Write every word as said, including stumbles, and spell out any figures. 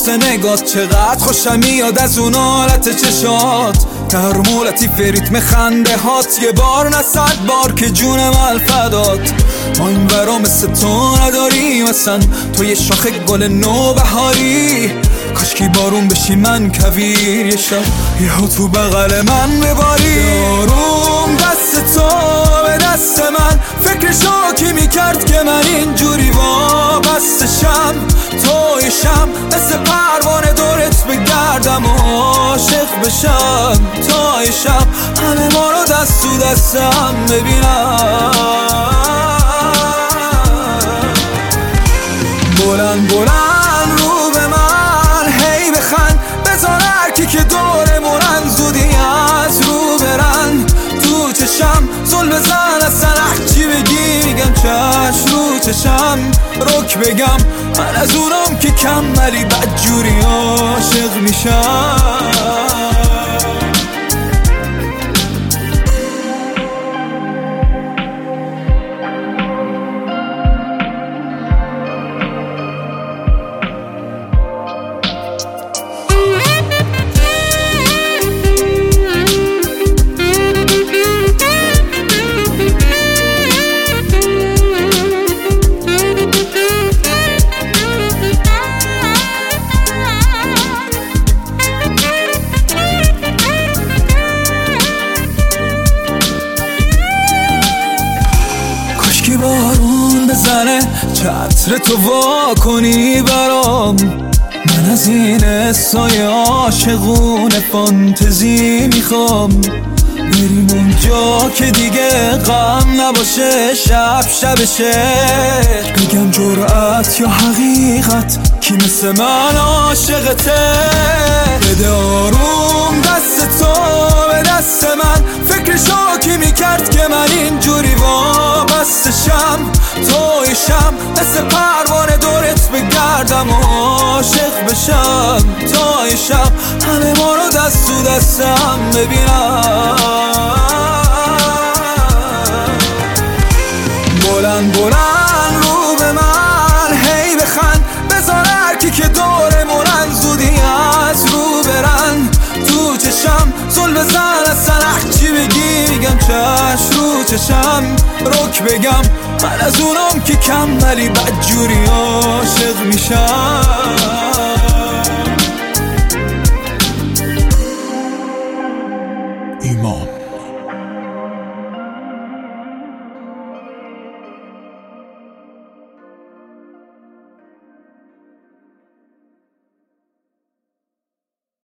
واسه نگات، چقدر خوشم میاد از اون حالت چشات، ترمولتی فریتم خنده هات، یه بار نه صد بار که جونم الفدات. ما این ورا مثل تو نداریم اصلا، تو یه شاخ گل نو بهاری، کاشکی بارون بشی من کویر یه شب یهو تو بغل من بباری. آروم دست تو به دست من، فکر شاکی میکرد که من اینجوری وابستشم، تویشم مثل پروانه دورت بگردم و عاشق بشم، تویشم همه ما رو دست تو دستم ببینم. بلند بلند رو به من هی بخند، بذار هرکی که دورمونن زودی از رو برن، تو چشم زل بزن اصلا هرچی بگی میگم چشم رو چشم، رک بگم من از اونم که کم ولی بدجوری عاشق میشم. که بارون بزنه چتر تو وا کنی برام، من از این اسای عاشقونه فانتزی میخوام، بریم اونجا که دیگه غم نباشه، شب شبشه بگم جرأت یا حقیقت کی مثل من عاشقته. بده آروم دست تو به دست من، فکر شاکی میکرد که من اینجوری وابستشم، تویشم مثل پروانه دورت بگردم و عاشق بشم، تویشم همه ما رو دست تو دستم ببینم. بلند بلند رو به من هی بخند، بذار هرکی که دورمونن زودی از رو برن، تو چشم زل بزن اصلا هرچی بگی میگم چشم رو چشم، رک بگم من از اونم که کم ولی بدجوری عاشق میشم. ایمان.